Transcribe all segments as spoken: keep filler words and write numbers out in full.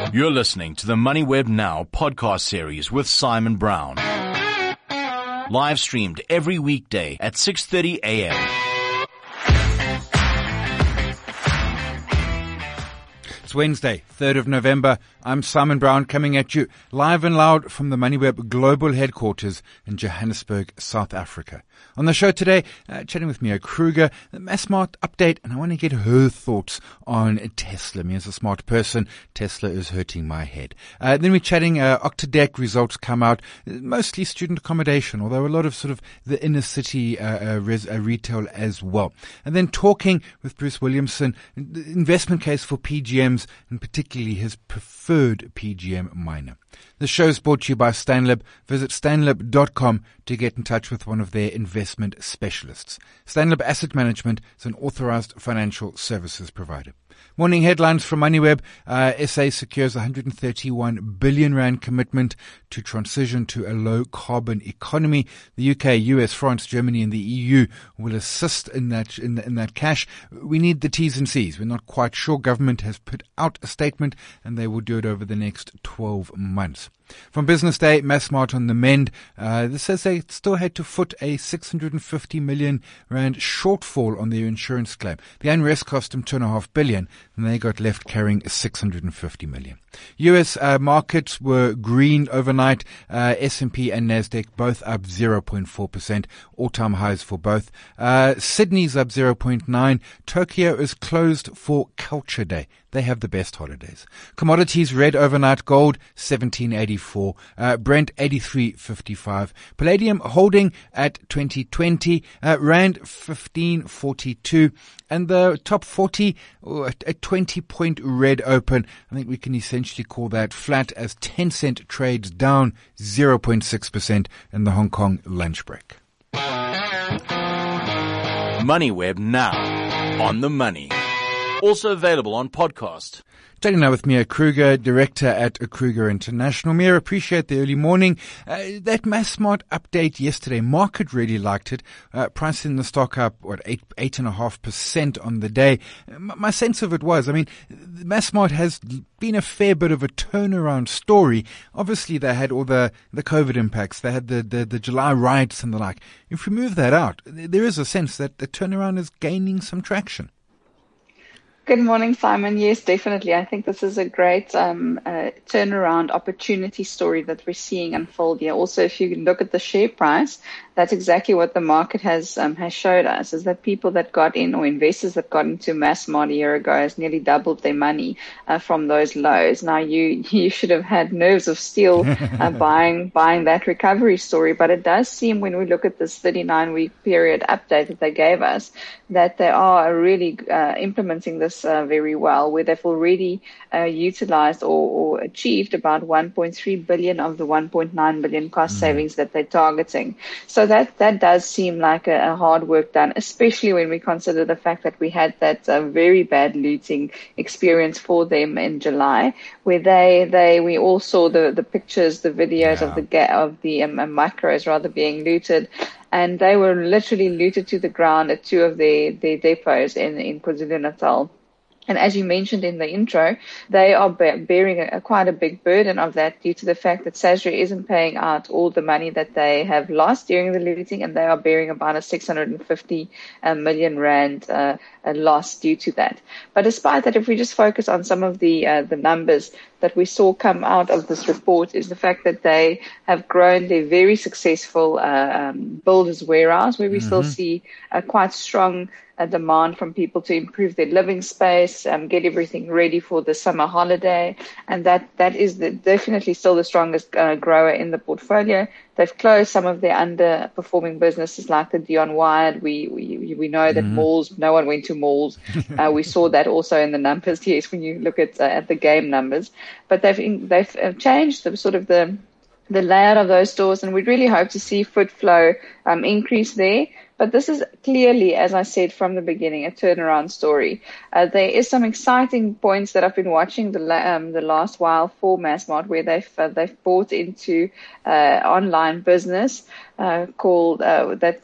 You're listening to the MoneyWeb Now podcast series with Simon Brown. Live streamed every weekday at six thirty a.m. It's Wednesday, third of November. I'm Simon Brown coming at you live and loud from the MoneyWeb global headquarters in Johannesburg, South Africa. On the show today, uh, chatting with Mia Kruger, the Massmart update, and I want to get her thoughts on Tesla. Mia's a smart person. Tesla is hurting my head. Uh, then we're chatting, uh, Octodec results come out, mostly student accommodation, although a lot of sort of the inner city uh, uh, res- uh, retail as well. And then talking with Bruce Williamson, the investment case for P G Ms, and particularly his preferred P G M miner. The show is brought to you by Stanlib. Visit stanlib dot com to get in touch with one of their investment specialists. Stanlib Asset Management is an authorized financial services provider. Morning headlines from MoneyWeb. Uh, S A secures one hundred thirty-one billion rand commitment to transition to a low-carbon economy. The U K, U S, France, Germany, and the E U will assist in that in, in that cash. We need the T's and C's. We're not quite sure. Government has put out a statement, and they will do it over the next twelve months. From Business Day, Massmart on the mend. Uh, this says they still had to foot a six hundred fifty million rand shortfall on their insurance claim. The unrest cost them two and a half billion, and they got left carrying six hundred fifty million. U S uh, markets were green overnight. Uh, S and P and Nasdaq both up zero point four percent, all-time highs for both. Uh, Sydney's up zero point nine. Tokyo is closed for Culture Day. They have the best holidays. Commodities red overnight. Gold seventeen eighty-four. Uh, Brent eighty-three fifty-five. Palladium holding at twenty twenty. Uh, Rand fifteen forty-two. And the top forty, oh, a twenty point red open. I think we can essentially call that flat as Tencent trades down zero point six percent in the Hong Kong lunch break. MoneyWeb Now, on the money. Also available on podcast. Chatting now with Mia Kruger, director at Kruger International. Mia, appreciate the early morning. Uh, that Massmart update yesterday, market really liked it. Uh, pricing the stock up, what, eight, eight and a half percent on the day. M- my sense of it was, I mean, Massmart has been a fair bit of a turnaround story. Obviously, they had all the, the COVID impacts. They had the, the, the July riots and the like. If we move that out, there is a sense that the turnaround is gaining some traction. Good morning, Simon. Yes, definitely. I think this is a great um, uh, turnaround opportunity story that we're seeing unfold here. Also, if you look at the share price, that's exactly what the market has um, has showed us, is that people that got in, or investors that got into Massmart a year ago, has nearly doubled their money uh, from those lows. Now, you you should have had nerves of steel uh, buying buying that recovery story, but it does seem, when we look at this thirty-nine week period update that they gave us, that they are really uh, implementing this Uh, very well, where they've already uh, utilized or, or achieved about one point three billion of the one point nine billion cost mm. savings that they're targeting. So that, that does seem like a, a hard work done, especially when we consider the fact that we had that uh, very bad looting experience for them in July, where they, they we all saw the, the pictures, the videos yeah. of the ga- of the um, macros rather being looted. And they were literally looted to the ground at two of their, their depots in, in KwaZulu-Natal. And as you mentioned in the intro, they are bearing a, quite a big burden of that due to the fact that Sasria isn't paying out all the money that they have lost during the looting, and they are bearing about a six hundred fifty million rand uh, a loss due to that. But despite that, if we just focus on some of the uh, the numbers that we saw come out of this report, is the fact that they have grown their very successful uh, um, builders warehouse, where we mm-hmm. still see a quite strong a demand from people to improve their living space, um, get everything ready for the summer holiday. And that, that is the, definitely still the strongest uh, grower in the portfolio. They've closed some of their underperforming businesses like the Dion Wired. We, we, we know that mm-hmm. malls, no one went to malls. Uh, we saw that also in the numbers, yes, when you look at, uh, at the game numbers. But they've, they've changed the sort of the, the layout of those stores, and we really hope to see foot flow um, increase there. But this is clearly, as I said from the beginning, a turnaround story. Uh, there is some exciting points that I've been watching the um, the last while for Massmart, where they've uh, they've bought into uh, online business uh, called uh, that uh,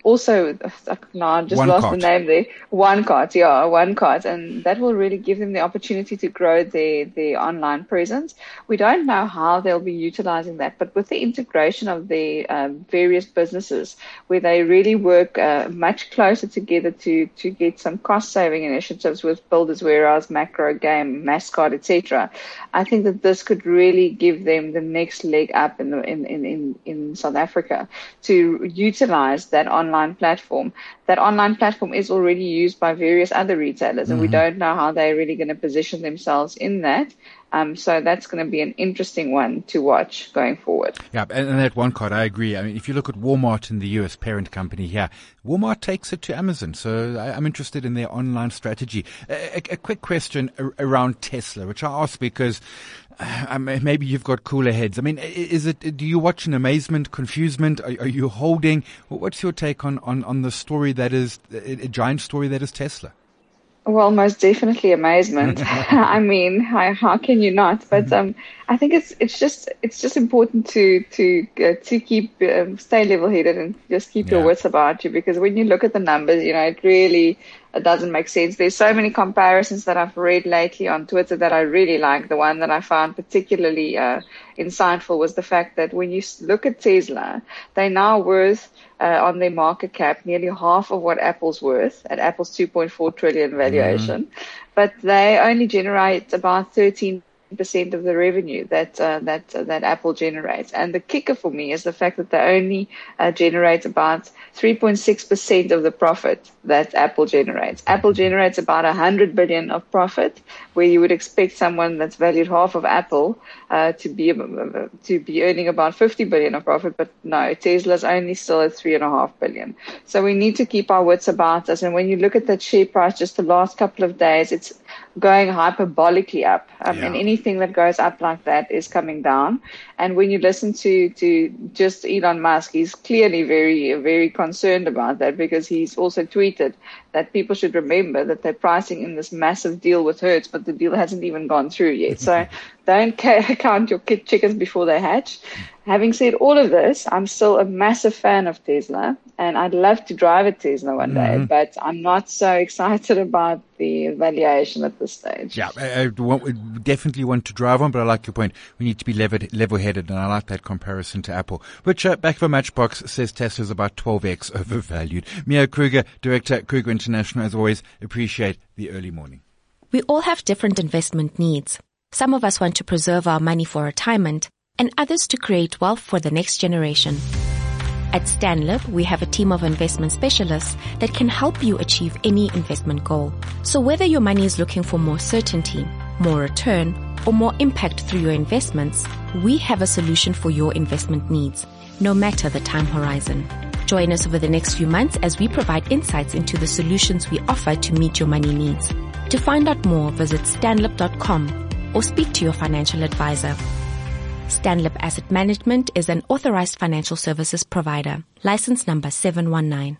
also, no, I just One lost cart. the name there. One cart, yeah, one cart. And that will really give them the opportunity to grow their, their online presence. We don't know how they'll be utilizing that, but with the integration of the um, various businesses where they really work uh, much closer together to, to get some cost saving initiatives with Builders Warehouse, Macro Game, Mascot, et cetera. I think that this could really give them the next leg up in, the, in, in, in, in South Africa to utilize that online platform. That online platform is already used by various other retailers, and mm-hmm. we don't know how they're really going to position themselves in that. Um, so that's going to be an interesting one to watch going forward. Yeah, and, and that one card, I agree. I mean, if you look at Walmart in the U S, parent company here, Walmart takes it to Amazon. So I, I'm interested in their online strategy. A, a, a quick question around Tesla, which I ask because uh, maybe you've got cooler heads. I mean, is it? Do you watch in amazement, confusement? Are, are you holding? What's your take on, on, on the story that is a, a giant story that is Tesla? Well, most definitely amazement. I mean, how, how can you not? But um, I think it's it's just it's just important to to uh, to keep um, stay level-headed and just keep yeah. your wits about you, because when you look at the numbers, you know, it really it doesn't make sense. There's so many comparisons that I've read lately on Twitter that I really like. The one that I found particularly uh, insightful was the fact that when you look at Tesla, they're now worth uh, on their market cap nearly half of what Apple's worth at Apple's two point four trillion valuation, mm-hmm. but they only generate about thirteen percent of the revenue that uh, that uh, that Apple generates. And the kicker for me is the fact that they only uh, generate about three point six percent of the profit that Apple generates. Apple generates about one hundred billion of profit, where you would expect someone that's valued half of Apple uh, to be uh, to be earning about fifty billion of profit, but no, Tesla's only still at three and a half billion. So we need to keep our wits about us. And when you look at that share price just the last couple of days, it's going hyperbolically up. Um, yeah. And anything that goes up like that is coming down. And when you listen to, to just Elon Musk, he's clearly very, very concerned about that, because he's also tweeted that people should remember that they're pricing in this massive deal with Hertz, but the deal hasn't even gone through yet. So don't count your chickens before they hatch. Having said all of this, I'm still a massive fan of Tesla, and I'd love to drive a Tesla one day, mm-hmm. but I'm not so excited about the valuation at this stage. Yeah, I, I want, definitely want to drive one, but I like your point. We need to be level-headed, and I like that comparison to Apple. Which, uh, back for Matchbox, says Tesla's about twelve x overvalued. Mia Kruger, Director at Kruger International, as always, appreciate the early morning. We all have different investment needs. Some of us want to preserve our money for retirement, and others to create wealth for the next generation. At Stanlib, we have a team of investment specialists that can help you achieve any investment goal. So whether your money is looking for more certainty, more return, or more impact through your investments, we have a solution for your investment needs, no matter the time horizon. Join us over the next few months as we provide insights into the solutions we offer to meet your money needs. To find out more, visit stanlib dot com or speak to your financial advisor. Stanlib Asset Management is an authorized financial services provider. License number seven one nine.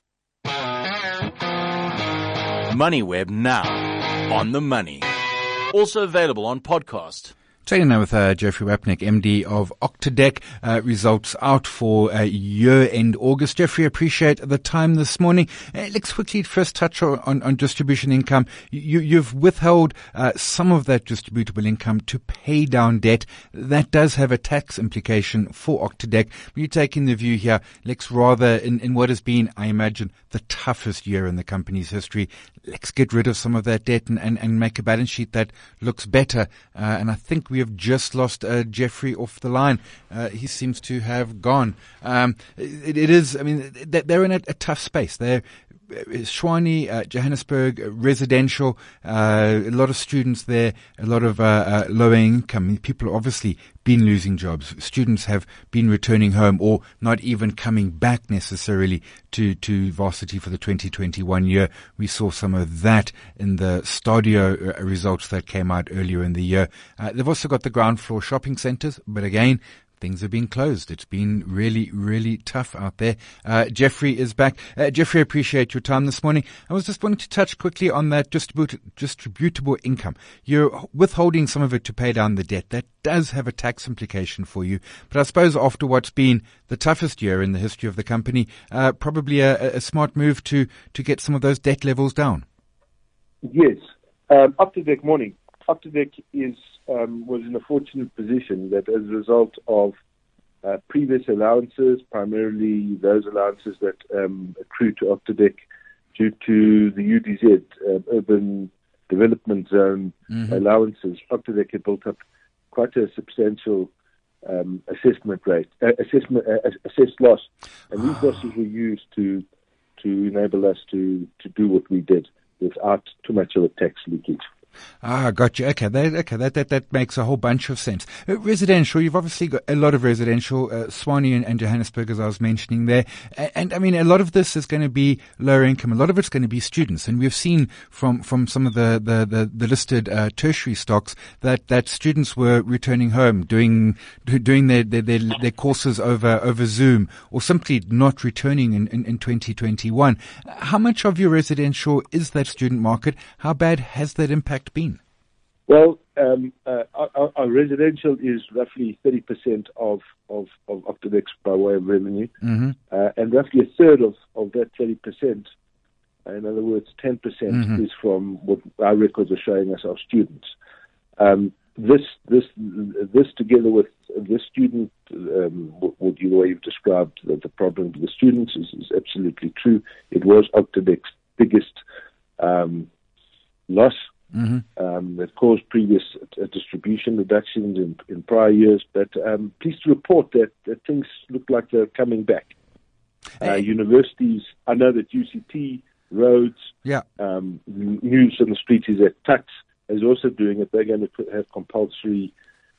MoneyWeb now. On the money. Also available on podcast. Chatting now with uh, Jeffrey Wapnick, M D of Octodec, uh, results out for uh, year-end August. Jeffrey, appreciate the time this morning. Uh, let's quickly first touch on, on distribution income. You, you've withheld uh, some of that distributable income to pay down debt. That does have a tax implication for Octodec. You're taking the view here, let's rather, in, in what has been, I imagine, the toughest year in the company's history, let's get rid of some of that debt and, and, and make a balance sheet that looks better. Uh, and I think we have just lost uh, Jeffrey off the line. Uh, he seems to have gone. Um, it, it is, I mean, they're in a, a tough space. They're Tshwane, uh, Johannesburg, uh, residential, uh, a lot of students there, a lot of uh, uh, lower income. People have obviously been losing jobs. Students have been returning home or not even coming back necessarily to, to varsity for the twenty twenty-one year. We saw some of that in the Stadio uh, results that came out earlier in the year. Uh, they've also got the ground floor shopping centres, but again, things have been closed. It's been really, really tough out there. Uh, Jeffrey is back. Uh, Jeffrey, I appreciate your time this morning. I was just wanting to touch quickly on that distribut- distributable income. You're withholding some of it to pay down the debt. That does have a tax implication for you. But I suppose after what's been the toughest year in the history of the company, uh, probably a, a smart move to, to get some of those debt levels down. Yes. Um, Optidec, morning. Optidec is um, was in a fortunate position that as a result of uh, previous allowances, primarily those allowances that um, accrue to Optidec due to the U D Z, uh, Urban Development Zone mm-hmm. allowances, Optidec had built up quite a substantial um, assessment rate, uh, assessment, uh, assessed loss, and these losses were used to to enable us to, to do what we did without too much of a tax leakage. Ah, gotcha. Okay, that, okay, that, that, that makes a whole bunch of sense. Uh, residential, you've obviously got a lot of residential, uh, Tshwane and, and Johannesburg, as I was mentioning there. And, and I mean, a lot of this is going to be lower income. A lot of it's going to be students. And we've seen from, from some of the, the, the, the listed, uh, tertiary stocks that, that students were returning home, doing, doing their, their, their, their courses over, over Zoom, or simply not returning in, in, in twenty twenty-one. How much of your residential is that student market? How bad has that impact been? Well, um, uh, our, our residential is roughly thirty percent of, of, of Optidec by way of revenue, mm-hmm. uh, and roughly a third of, of that thirty percent, in other words, ten percent mm-hmm. is from what our records are showing us, our students. Um, this, this, this together with this student, um, what you, the way you've described the, the problem with the students is, is absolutely true. It was Optidec's biggest um, loss. Mm-hmm. Um, that caused previous uh, distribution reductions in, in prior years, but um, pleased to report that, that things look like they're coming back. Uh, universities, I know that U C T, Rhodes, yeah. um, news on the street is that Tuks is also doing it. They're going to put, have compulsory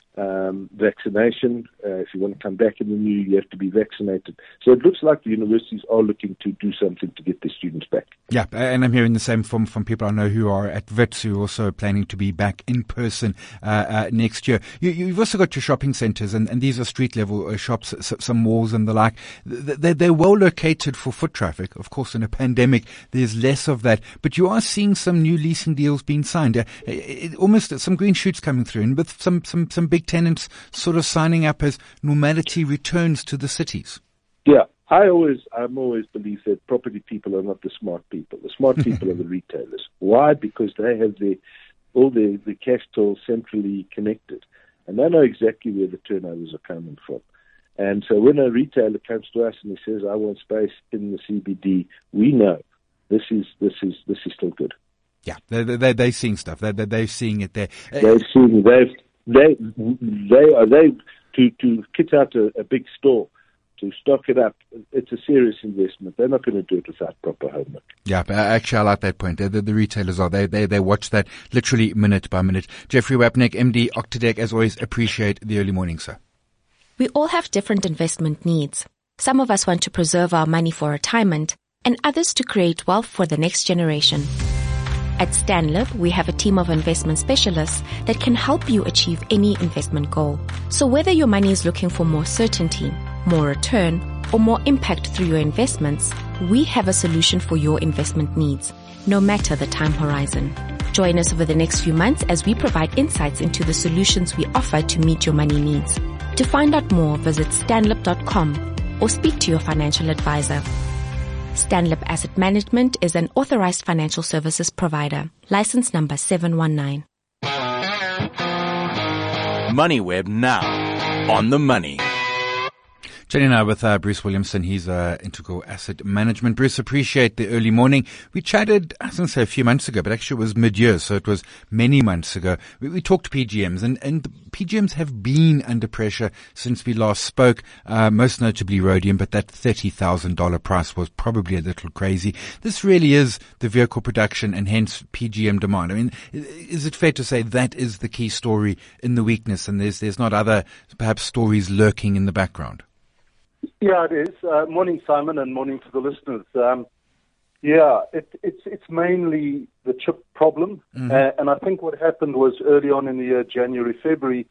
um, vaccination. Uh, if you want to come back in the new year, you have to be vaccinated. So it looks like the universities are looking to do something to get their students back. Yeah, and I'm hearing the same from, from people I know who are at Wits, who are also planning to be back in person uh, uh, next year. You, you've also got your shopping centres, and, and these are street-level uh, shops, some malls and the like. They're, they're well located for foot traffic. Of course, in a pandemic, there's less of that. But you are seeing some new leasing deals being signed. Uh, it, it, almost some green shoots coming through, and with some, some, some big tenants sort of signing up as normality returns to the cities. Yeah. I always, I'm always believe that property people are not the smart people. The smart people are the retailers. Why? Because they have the, all the, the cash tools centrally connected. And they know exactly where the turnovers are coming from. And so when a retailer comes to us and he says, I want space in the C B D, we know this is, this is, this is still good. Yeah, they, they, they're seeing stuff. They, they, they're seeing it there. They've seen, they've, they, they are, they, to, to kit out a, a big store, to stock it up, it's a serious investment. They're not going to do it without proper homework. Yeah, but actually I like that point. The, the retailers are, they, they, they watch that literally minute by minute. Jeffrey Wapnick, M D, Optidec, as always, appreciate the early morning, sir. We all have different investment needs. Some of us want to preserve our money for retirement, and others to create wealth for the next generation. At Stanlib, we have a team of investment specialists that can help you achieve any investment goal. So whether your money is looking for more certainty, more return, or more impact through your investments, we have a solution for your investment needs, no matter the time horizon. Join us over the next few months as we provide insights into the solutions we offer to meet your money needs. To find out more, visit stanlib dot com or speak to your financial advisor. Stanlib Asset Management is an authorized financial services provider. License number seven one nine. MoneyWeb now. On the money. Chatting now with uh, Bruce Williamson. He's uh, Integral Asset Management. Bruce, appreciate the early morning. We chatted, I was going to say a few months ago, but actually it was mid-year, so it was many months ago. We, we talked to P G Ms, and, and the P G Ms have been under pressure since we last spoke, uh, most notably rhodium, but that thirty thousand dollars price was probably a little crazy. This really is the vehicle production and hence P G M demand. I mean, is it fair to say that is the key story in the weakness, and there's, there's not other perhaps stories lurking in the background? Yeah, it is. Uh, morning, Simon, and morning to the listeners. Um, yeah, it, it's it's mainly the chip problem, mm-hmm. uh, and I think what happened was early on in the year, January, February,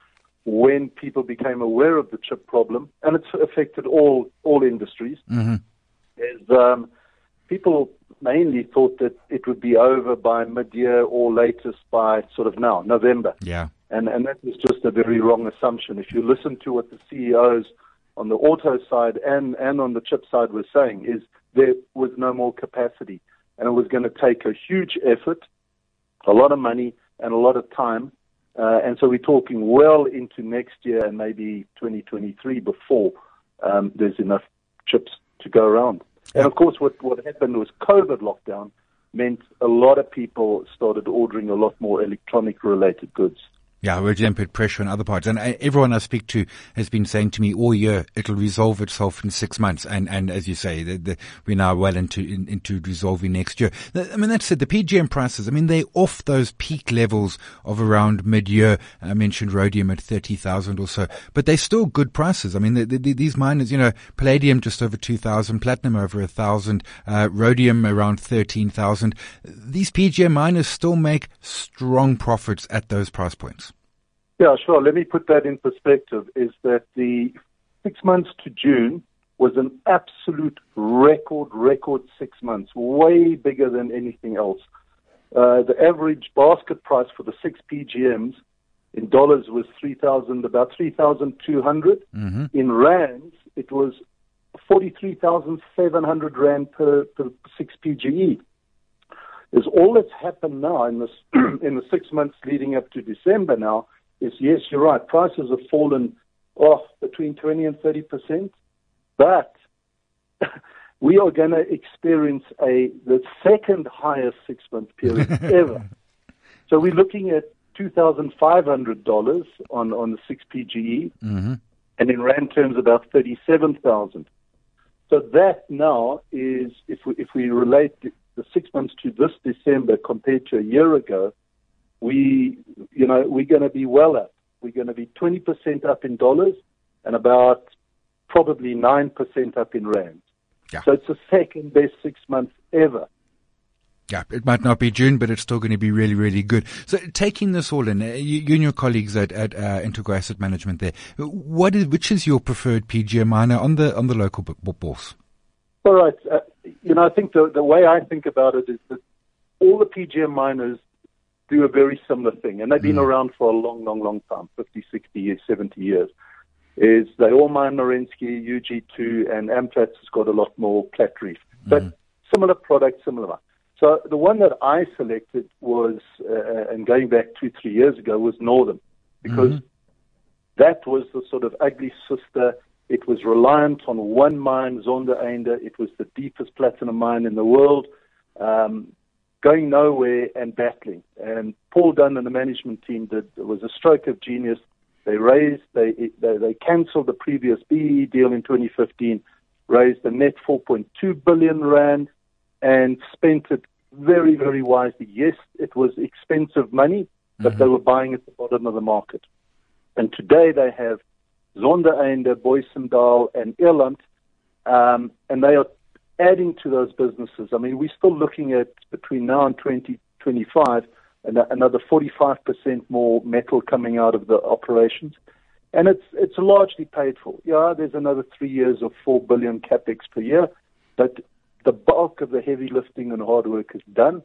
when people became aware of the chip problem, and it's affected all all industries, mm-hmm. is um, people mainly thought that it would be over by mid-year or latest by sort of now, November. Yeah. And and that was just a very wrong assumption. If you listen to what the C E Os on the auto side and, and on the chip side were saying, is there was no more capacity. And it was going to take a huge effort, a lot of money, and a lot of time. Uh, and so we're talking well into next year and maybe twenty twenty-three before um, there's enough chips to go around. And of course, what, what happened was COVID lockdown meant a lot of people started ordering a lot more electronic-related goods. Yeah, which then put pressure on other parts. And I, everyone I speak to has been saying to me all year, it'll resolve itself in six months. And, and as you say, the, the, we're now well into, in, into resolving next year. I mean, that's it. The P G M prices, I mean, they're off those peak levels of around mid-year. I mentioned rhodium at thirty thousand or so, but they're still good prices. I mean, the, the, these miners, you know, palladium just over two thousand, platinum over one thousand, uh, rhodium around thirteen thousand. These P G M miners still make strong profits at those price points. Yeah, sure. Let me put that in perspective, is that the six months to June was an absolute record, record six months, way bigger than anything else. Uh, the average basket price for the six P G Ms in dollars was three thousand, about three thousand two hundred. Mm-hmm. In rands, it was forty-three thousand seven hundred rand per, per six P G E. Is all that's happened now in, this in the six months leading up to December now, is, yes, you're right, prices have fallen off between twenty and thirty percent, but we are going to experience a the second highest six-month period ever. So we're looking at two thousand five hundred dollars on, on the six P G E, mm-hmm. and in rand terms about thirty-seven thousand. So that now is, if we, if we relate the, the six months to this December compared to a year ago, we, you know, we're going to be well up. We're going to be twenty percent up in dollars and about probably nine percent up in rands. Yeah. So it's the second best six months ever. Yeah, it might not be June, but it's still going to be really, really good. So taking this all in, uh, you, you and your colleagues at, at uh, Integral Asset Management there, what is, which is your preferred P G M miner on the on the local b- bourse? All right. Uh, you know, I think the, the way I think about it is that all the P G M miners do a very similar thing, and they've been mm. around for a long, long, long time, fifty, sixty years, seventy years, is they all mine Merensky, U G two, and Amplats has got a lot more Platreef. But mm. similar product, similar. So the one that I selected was, uh, and going back two, three years ago, was Northam, because mm-hmm. that was the sort of ugly sister. It was reliant on one mine, Zondereinde. It was the deepest platinum mine in the world. Um, going nowhere and battling. And Paul Dunn and the management team did, it was a stroke of genius. They raised, they they, they cancelled the previous B E E deal in twenty fifteen, raised a net four point two billion rand, and spent it very, very wisely. Yes, it was expensive money, but mm-hmm. they were buying at the bottom of the market. And today they have Zondereinde, Booysendal, and Eland, um, and they are adding to those businesses. I mean, we're still looking at between now and twenty twenty-five, and another forty-five percent more metal coming out of the operations. And it's it's largely paid for. Yeah, there's another three years of four billion capex per year, but the bulk of the heavy lifting and hard work is done.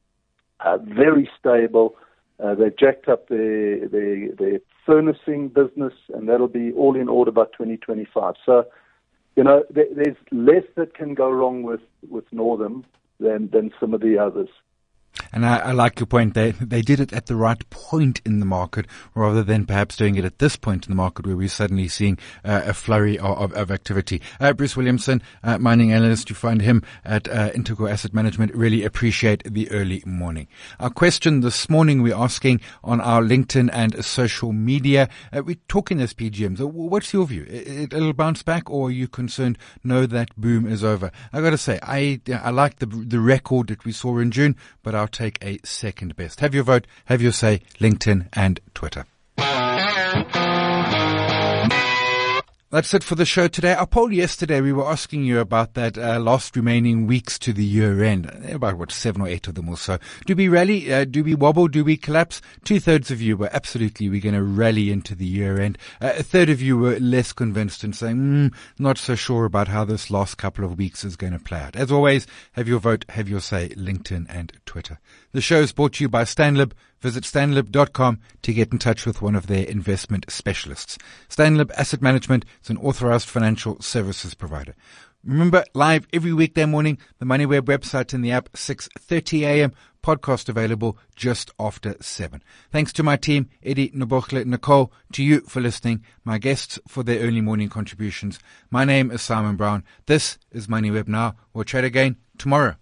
Uh, very stable. Uh, they've jacked up their, their, their furnacing business, and that'll be all in order by twenty twenty-five. So, you know, there, there's less that can go wrong with, with Northam than, than some of the others. And I, I like your point. They they did it at the right point in the market, rather than perhaps doing it at this point in the market where we're suddenly seeing uh, a flurry of, of, of activity. Uh, Bruce Williamson, uh, mining analyst, you find him at uh, Integral Asset Management. Really appreciate the early morning. Our question this morning we're asking on our LinkedIn and social media. Uh, we're talking as P G Ms. What's your view? It, it'll bounce back, or are you concerned? No, that boom is over. I got to say, I I like the the record that we saw in June, but I'll take a second best. Have your vote, have your say, LinkedIn and Twitter. That's it for the show today. Our poll yesterday, we were asking you about that uh, last remaining weeks to the year end. About, what, seven or eight of them or so. Do we rally? Uh, do we wobble? Do we collapse? Two-thirds of you were absolutely, we're going to rally into the year end. Uh, a third of you were less convinced and saying, mm, not so sure about how this last couple of weeks is going to play out. As always, have your vote, have your say, LinkedIn and Twitter. The show is brought to you by Stanlib. Visit stanlib dot com to get in touch with one of their investment specialists. Stanlib Asset Management is an authorized financial services provider. Remember, live every weekday morning, the MoneyWeb website and the app, six thirty a.m., podcast available just after seven. Thanks to my team, Eddie, Nobokle, Nicole, to you for listening, my guests for their early morning contributions. My name is Simon Brown. This is MoneyWeb Now. We'll chat again tomorrow.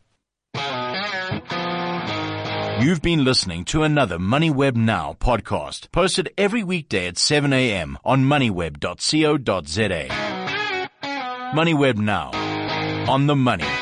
You've been listening to another MoneyWeb Now podcast, posted every weekday at seven a.m. on moneyweb dot co dot za. MoneyWeb Now, on the money.